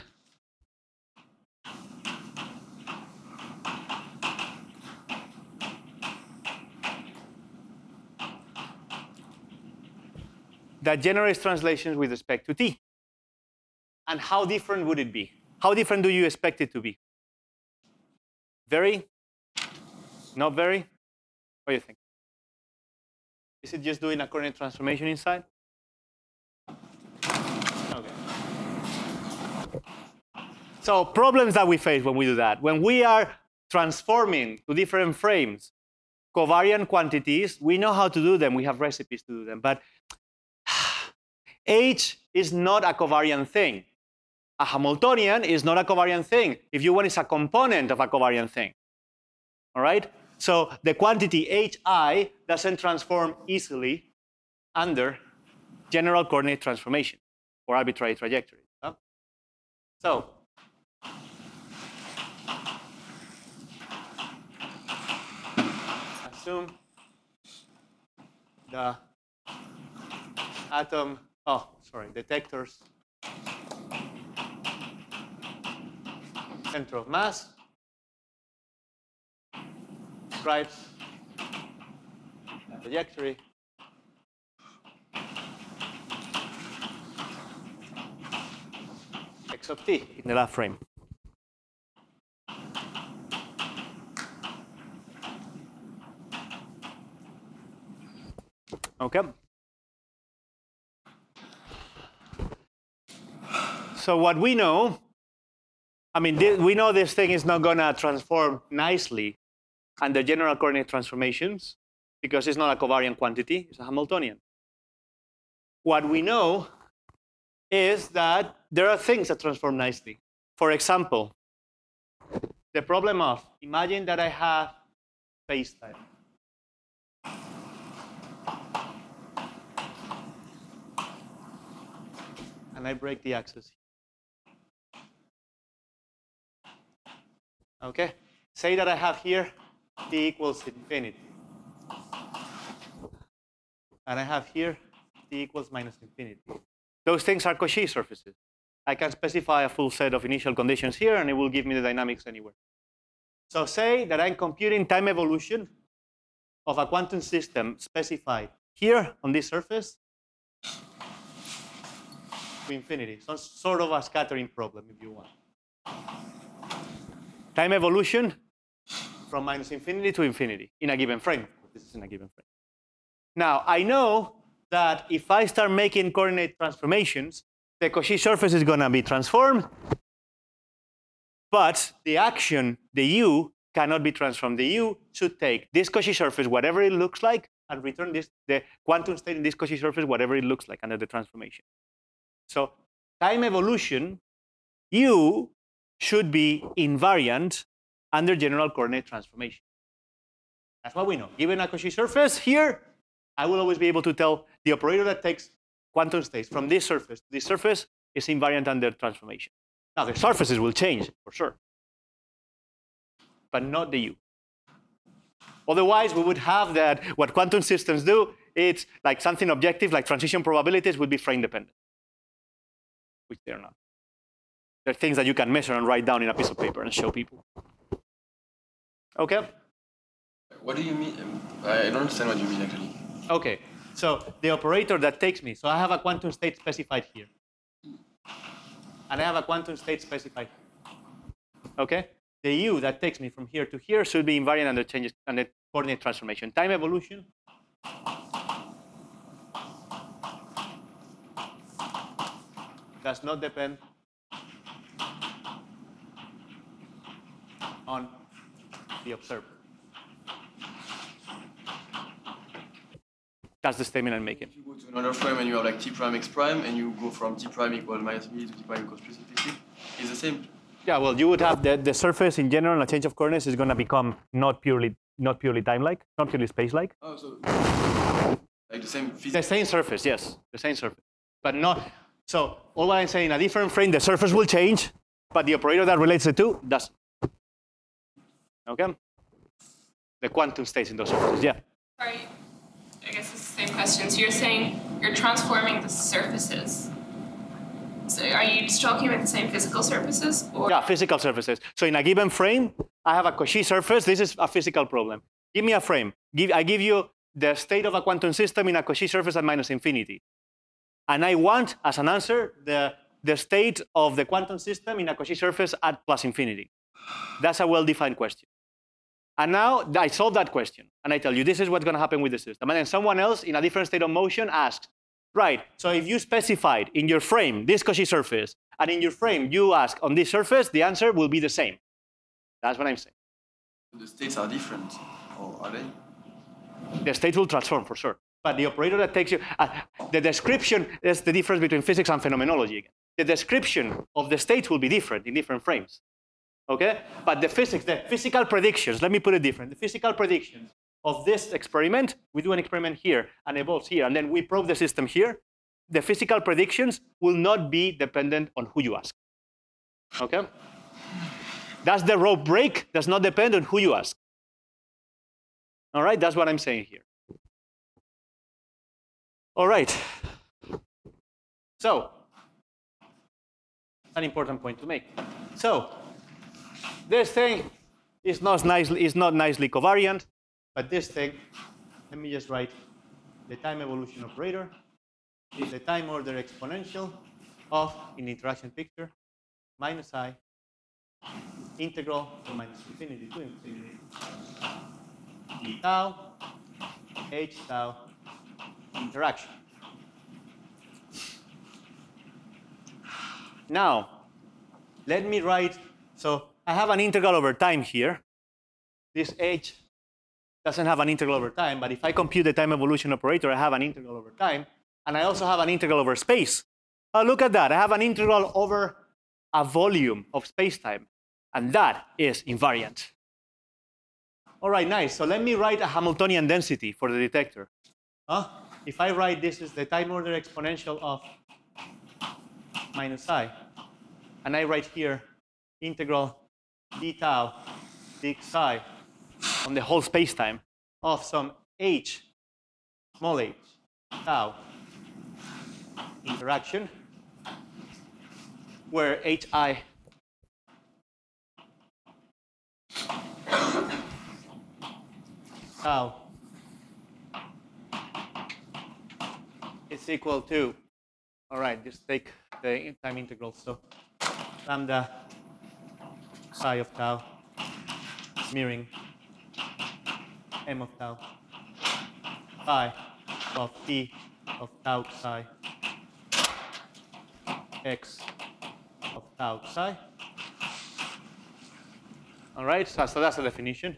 S1: that generates translations with respect to t. And how different would it be? How different do you expect it to be? Very? Not very? What do you think? Is it just doing a coordinate transformation inside? Okay. So problems that we face when we do that. When we are transforming to different frames covariant quantities, we know how to do them. We have recipes to do them. But H is not a covariant thing. A Hamiltonian is not a covariant thing. If you want, it's a component of a covariant thing. All right? So the quantity Hi doesn't transform easily under general coordinate transformation or arbitrary trajectories. Huh? So assume the atom, detectors center of mass describes the trajectory x of t in the lab frame. Okay. So what we know, we know this thing is not going to transform nicely under general coordinate transformations because it's not a covariant quantity, it's a Hamiltonian. What we know is that there are things that transform nicely. For example, the problem of, imagine that I have space-time. And I break the axis. Okay? Say that I have here t equals infinity. And I have here t equals minus infinity. Those things are Cauchy surfaces. I can specify a full set of initial conditions here, and it will give me the dynamics anywhere. So say that I'm computing time evolution of a quantum system specified here on this surface to infinity. Some sort of a scattering problem, if you want. Time evolution from minus infinity to infinity in a given frame. This is in a given frame. Now, I know that if I start making coordinate transformations, the Cauchy surface is going to be transformed, but the action, the U, cannot be transformed. The U should take this Cauchy surface, whatever it looks like, and return the quantum state in this Cauchy surface, whatever it looks like under the transformation. So time evolution, U should be invariant under general coordinate transformation. That's what we know. Given a Cauchy surface here, I will always be able to tell the operator that takes quantum states from this surface to this surface is invariant under transformation. Now, the surfaces will change, for sure, but not the U. Otherwise, we would have that what quantum systems do, it's like something objective, like transition probabilities would be frame dependent, which they're not. They're things that you can measure and write down in a piece of paper and show people. Okay?
S6: What do you mean? I don't understand what you mean, actually.
S1: Okay, so the operator that takes me, so I have a quantum state specified here. And I have a quantum state specified here. Okay? The U that takes me from here to here should be invariant under changes under coordinate transformation. Time evolution does not depend on the observer. That's the statement I'm making.
S6: If you go to another frame and you have like t prime x prime, and you go from t prime equal minus infinity to t prime equals plus infinity, it's the same.
S1: Yeah, well, you would have the surface in general, a change of coordinates is going to become not purely time-like, not purely space-like.
S6: Oh, so like the same
S1: The
S6: physics.
S1: same surface, yes, the same surface, but not. So all what I'm saying, in a different frame, the surface will change, but the operator that relates the two doesn't. Okay. The quantum stays in those surfaces. Yeah.
S2: Sorry, I guess it's the same question. So you're saying you're transforming the surfaces. So are you just talking about the same physical surfaces? Or
S1: Yeah, physical surfaces. So in a given frame, I have a Cauchy surface. This is a physical problem. Give me a frame. I give you the state of a quantum system in a Cauchy surface at minus infinity. And I want, as an answer, the state of the quantum system in a Cauchy surface at plus infinity. That's a well-defined question. And now I solve that question. And I tell you, this is what's going to happen with the system. And then someone else in a different state of motion asks, right, so if you specified in your frame this Cauchy surface, and in your frame you ask on this surface, the answer will be the same. That's what I'm saying.
S6: The states are different, or are they?
S1: The state will transform for sure. But the operator that takes you, the description is the difference between physics and phenomenology again. The description of the state will be different in different frames. Okay? But the physical predictions, let me put it different. The physical predictions of this experiment, we do an experiment here and evolves here, and then we probe the system here. The physical predictions will not be dependent on who you ask. Okay? That's the rope break, does not depend on who you ask. All right, that's what I'm saying here. All right. So, an important point to make. So, this thing is not nicely covariant, but this thing, let me just write the time evolution operator is the time order exponential of, in the interaction picture, minus I integral from minus infinity to infinity d tau h tau interaction. Now, let me write, so I have an integral over time here. This h doesn't have an integral over time, but if I compute the time evolution operator, I have an integral over time, and I also have an integral over space. Look at that, I have an integral over a volume of space-time, and that is invariant. All right, nice. So let me write a Hamiltonian density for the detector. If I write this is the time order exponential of minus I, and I write here integral d tau dx I on the whole space-time of some h, small h, tau interaction, where hi tau is equal to, all right, just take the time integral. So lambda psi of tau mirroring m of tau phi of t of tau psi x of tau psi. All right, so that's the definition.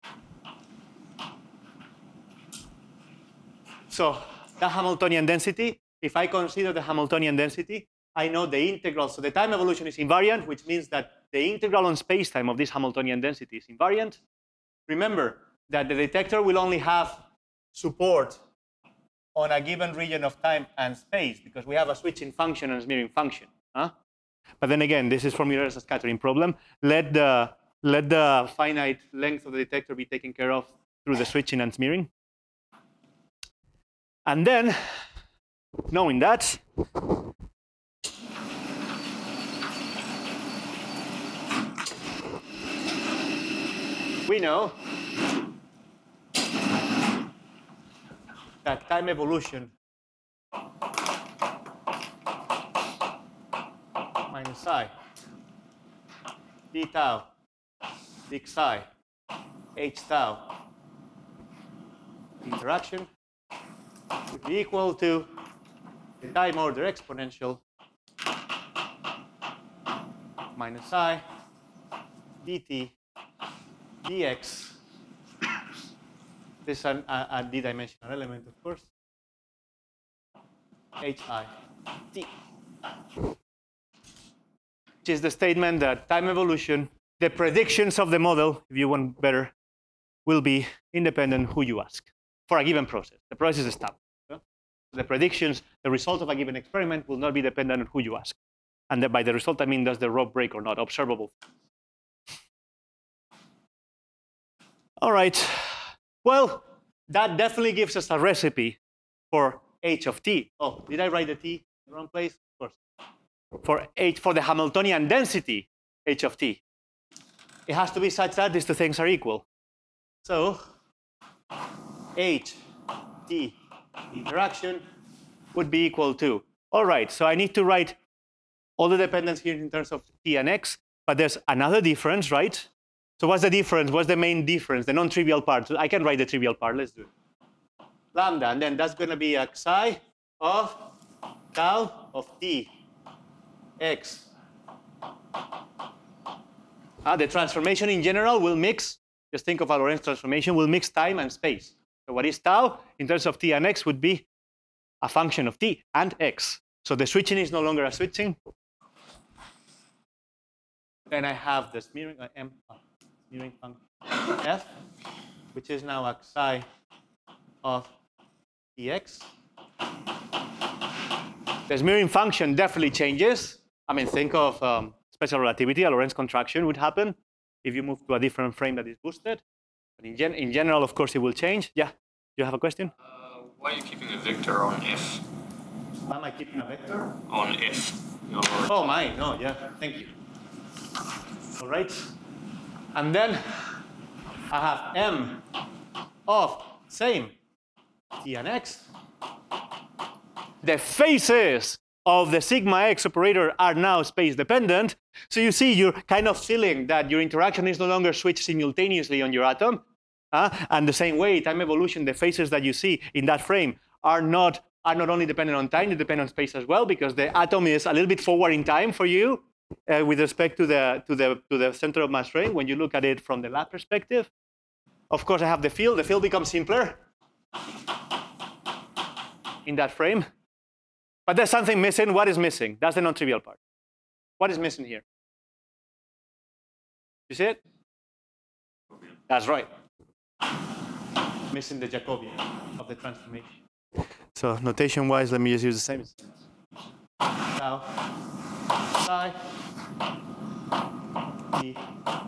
S1: So the Hamiltonian density, if I consider the Hamiltonian density, I know the integral. So the time evolution is invariant, which means that the integral on space-time of this Hamiltonian density is invariant. Remember that the detector will only have support on a given region of time and space because we have a switching function and a smearing function. But then again, this is from your scattering problem. Let the finite length of the detector be taken care of through the switching and smearing. And then, knowing that, we know that time evolution minus I d tau dx I h tau interaction would be equal to the time order exponential minus I dt dx. This is a d-dimensional element, of course. Hi t. which is the statement that time evolution, the predictions of the model, if you want better, will be independent who you ask for a given process. The process is established. Yeah? The predictions, the result of a given experiment will not be dependent on who you ask. And by the result, I mean, does the rod break or not? Observable. All right. Well, that definitely gives us a recipe for h of t. Oh, did I write the t in the wrong place? Of course. For the Hamiltonian density h of t. It has to be such that these two things are equal. So h t interaction would be equal to. All right, so I need to write all the dependence here in terms of t and x, but there's another difference, right? So what's the difference? What's the main difference? The non-trivial part. So I can write the trivial part. Let's do it. Lambda, and then that's going to be a psi of tau of t x. The transformation in general will mix, just think of a Lorentz transformation, will mix time and space. So what is tau in terms of t and x would be a function of t and x. So the switching is no longer a switching. Then I have the smearing smearing function f, which is now a psi of tx. The smearing function definitely changes. I mean, think of special relativity. A Lorentz contraction would happen if you move to a different frame that is boosted. But in general, of course, it will change. Yeah, you have a question?
S4: Why are you keeping a vector on f?
S1: Why am I keeping a vector?
S4: On f.
S1: Oh my, no, yeah, thank you. All right. And then I have m of same t and x. The phases of the sigma x operator are now space dependent. So you see, you're kind of feeling that your interaction is no longer switched simultaneously on your atom. And the same way, time evolution, the phases that you see in that frame are not only dependent on time, they depend on space as well, because the atom is a little bit forward in time for you with respect to the center of mass frame when you look at it from the lab perspective. Of course, I have the field. The field becomes simpler in that frame. But there's something missing. What is missing? That's the non-trivial part. What is missing here? You see it? That's right. Missing the Jacobian of the transformation. So notation-wise, let me just use the same. Now, psi t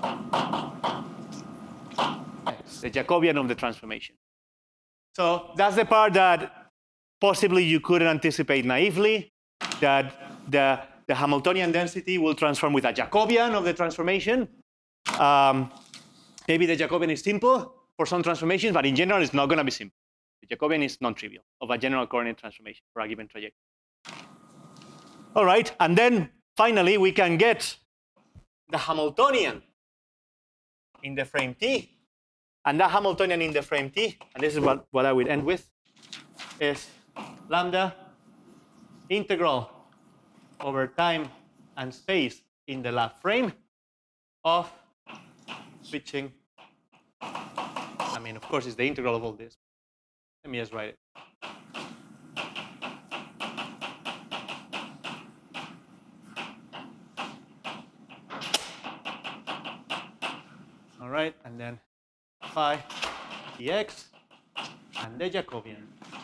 S1: x, the Jacobian of the transformation. So that's the part that possibly you couldn't anticipate naively, that the Hamiltonian density will transform with a Jacobian of the transformation. Maybe the Jacobian is simple for some transformations, but in general, it's not going to be simple. The Jacobian is non-trivial of a general coordinate transformation for a given trajectory. All right, and then finally, we can get the Hamiltonian in the frame T. And that Hamiltonian in the frame T, and this is what I would end with, is lambda integral over time and space in the lab frame of switching. I mean, of course, it's the integral of all this. Let me just write it. All right, and then phi dx and the Jacobian.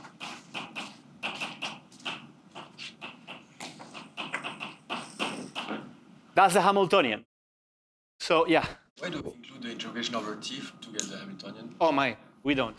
S1: That's the Hamiltonian. So yeah.
S6: Why do we include the integration over t to get the Hamiltonian?
S1: Oh my, we don't.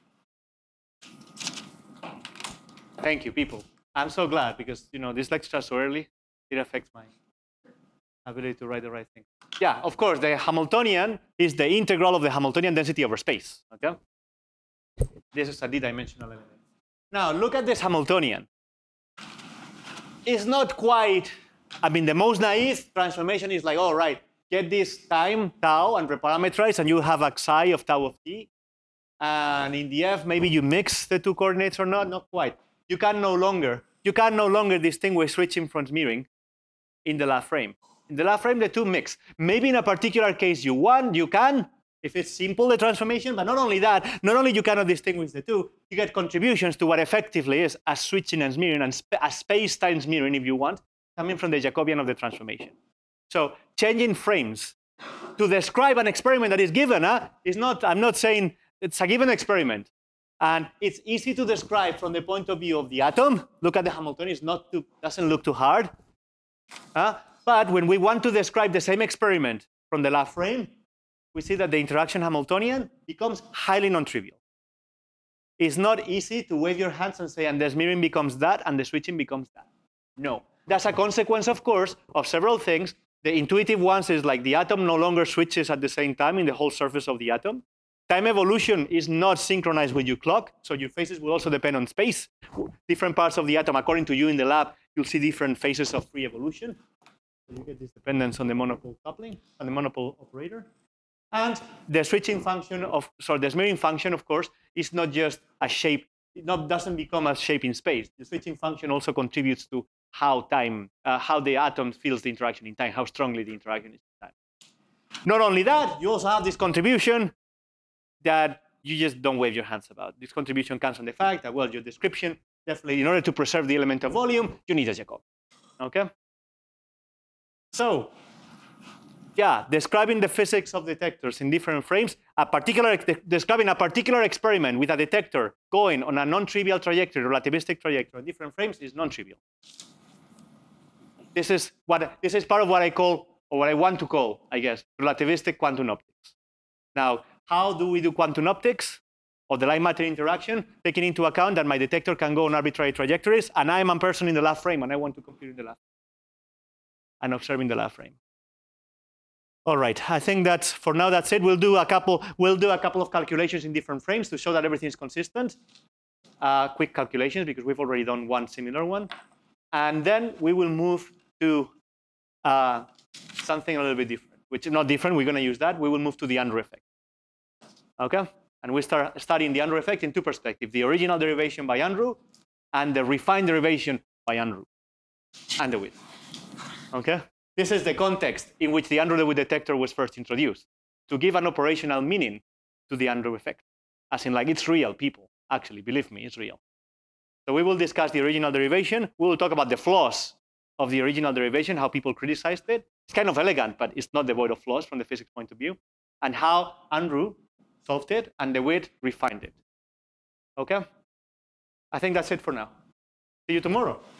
S1: Thank you, people. I'm so glad because this lecture is so early. It affects my ability to write the right thing. Yeah, of course, the Hamiltonian is the integral of the Hamiltonian density over space. Okay. This is a d-dimensional element. Now look at this Hamiltonian. It's not quite. I mean, the most naive transformation is like, all right, get this time, tau, and reparameterize, and you have a psi of tau of t. And in the F, maybe you mix the two coordinates or not. Not quite. You can no longer distinguish switching from smearing in the lab frame. In the lab frame, the two mix. Maybe in a particular case you can, if it's simple, the transformation, but not only that, not only you cannot distinguish the two, you get contributions to what effectively is a switching and smearing, and a space-time smearing, if you want, coming from the Jacobian of the transformation. So changing frames to describe an experiment that is given is not, I'm not saying it's a given experiment. And it's easy to describe from the point of view of the atom. Look at the Hamiltonian, doesn't look too hard. But when we want to describe the same experiment from the lab frame, we see that the interaction Hamiltonian becomes highly non-trivial. It's not easy to wave your hands and say, and the smearing becomes that, and the switching becomes that. No. That's a consequence, of course, of several things. The intuitive ones is like the atom no longer switches at the same time in the whole surface of the atom. Time evolution is not synchronized with your clock, so your phases will also depend on space. Different parts of the atom, according to you in the lab, you'll see different phases of free evolution. So you get this dependence on the monopole coupling, on the monopole operator. And the switching function the smearing function, of course, is not just a shape, doesn't become a shape in space. The switching function also contributes to how the atom feels the interaction in time, how strongly the interaction is in time. Not only that, you also have this contribution that you just don't wave your hands about. This contribution comes from the fact that, well, your description, definitely, in order to preserve the element of volume, you need a Jacobi. Okay? So, yeah, describing the physics of detectors in different frames, describing a particular experiment with a detector going on a non-trivial trajectory, relativistic trajectory, in different frames is non-trivial. This is part of what I call, or what I want to call, I guess, relativistic quantum optics. Now, how do we do quantum optics of the light-matter interaction, taking into account that my detector can go on arbitrary trajectories, and I'm a person in the lab frame, and I want to compute in the lab and observe in the lab frame. All right, I think that's, for now, that's it. We'll do a couple of calculations in different frames to show that everything is consistent. Quick calculations, because we've already done one similar one. And then we will move to something a little bit different, which is not different. We're going to use that. We will move to the Andrew effect. Okay? And we start studying the Andrew effect in two perspectives, the original derivation by Andrew and the refined derivation by Andrew and DeWitt. Okay? This is the context in which the Andrew DeWitt detector was first introduced, to give an operational meaning to the Andrew effect. As in, like, it's real, people. Actually, believe me, it's real. So we will discuss the original derivation. We will talk about the flaws of the original derivation, how people criticized it. It's kind of elegant, but it's not devoid of flaws from the physics point of view. And how Andrew solved it and DeWitt refined it. Okay? I think that's it for now. See you tomorrow.